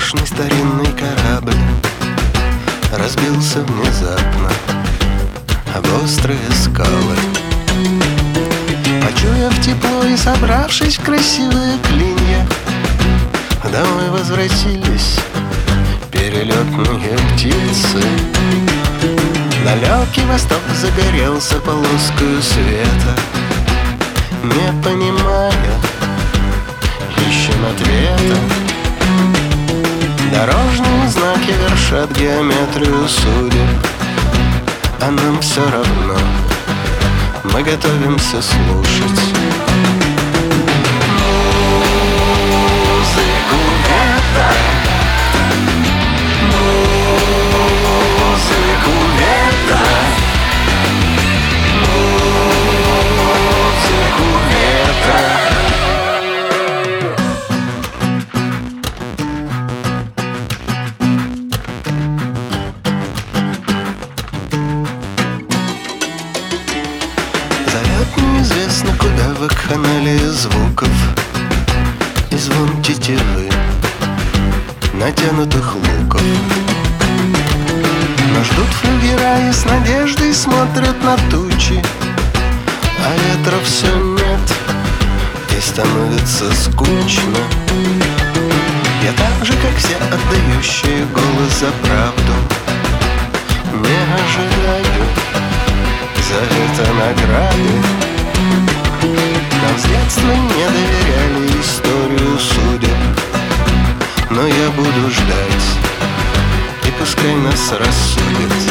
Роскошный старинный корабль разбился внезапно об острые скалы. Почуяв тепло и собравшись в красивые клинья, домой возвратились перелетные птицы. Далекий восток загорелся полоскою света. Не понимая, ищем ответа. Дорожные знаки вершат геометрию судеб, а нам все равно, мы готовимся слушать музыку ветра. Музыку ветра. Музыку ветра. Зовет неизвестно куда вакханалия звуков и звон тетивы натянутых луков. Но ждут флюгера и с надеждой смотрят на тучи, а ветра все нет, и становится скучно. Я так же, как все отдающие голос за правду, не ожидаю за это награды. Нам с детства не доверяли историю судеб, но я буду ждать, и пускай нас рассудят.